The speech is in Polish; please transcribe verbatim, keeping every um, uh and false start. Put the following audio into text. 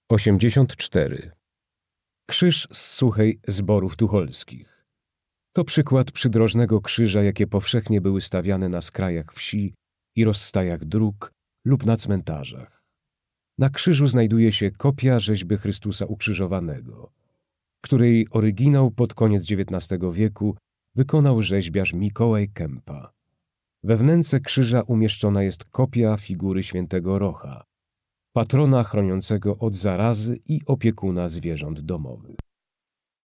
osiemdziesiąt cztery. Krzyż z Suchej Zborów Tucholskich. To przykład przydrożnego krzyża, jakie powszechnie były stawiane na skrajach wsi i rozstajach dróg lub na cmentarzach. Na krzyżu znajduje się kopia rzeźby Chrystusa ukrzyżowanego, której oryginał pod koniec dziewiętnastego wieku wykonał rzeźbiarz Mikołaj Kępa. We wnęce krzyża umieszczona jest kopia figury świętego Rocha, patrona chroniącego od zarazy i opiekuna zwierząt domowych.